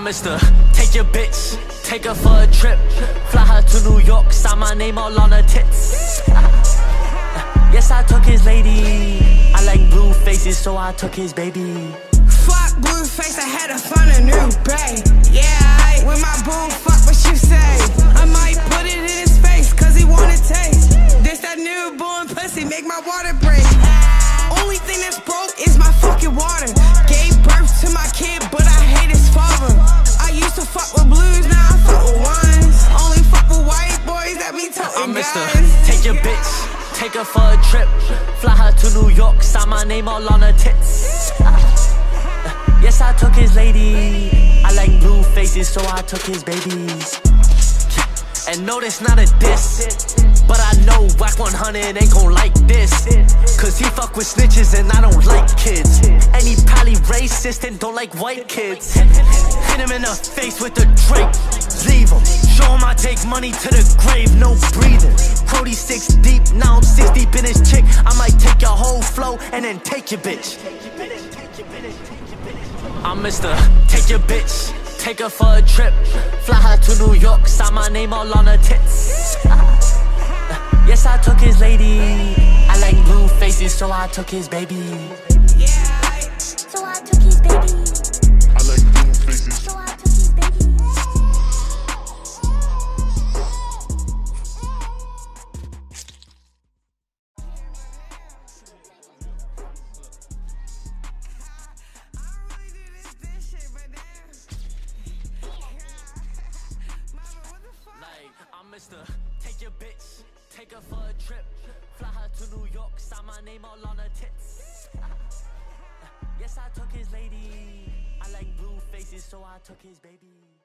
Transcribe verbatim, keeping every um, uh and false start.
Mister Take your bitch, take her for a trip, fly her to New York, sign my name all on her tits. Yes, I took his lady. I like blue faces, so I took his baby. Fuck blue face, I had to find a new bae. Yeah, I, with my boo, fuck what you say. I might put it in his face, cause he wanna taste. This that newborn pussy, make my water break. Only thing that's broke is my fucking water. Gave birth to my kid, but I hate his father. I used to fuck with blues, now I fuck with ones. Only fuck with white boys that be toting I'm Mister guns. Take your bitch, take her for a trip, fly her to New York, sign my name all on her tits. Yes, I took his lady. I like blue faces, so I took his babies. And no, that's not a diss, but I know Wack one hundred ain't gon' like this, cause he fuck with snitches and I don't like kids. And he probably racist and don't like white kids. Hit him in the face with the Drake, leave him. Show him I take money to the grave, no breathing. Brody six deep, now I'm six deep in his chick. I might take your whole flow and then take your bitch. I'm Mister Take your bitch, take her for a trip, fly her to New York, sign my name all on her tits. Yes, I took his lady. I like blue faces, so I took his baby. So I took his baby. I like blue faces. So I took his baby. I'm Mister Take your bitch, take her for a trip, fly her to New York, sign my name all on her tits. Yes, I took his lady. I like blue faces, so I took his baby.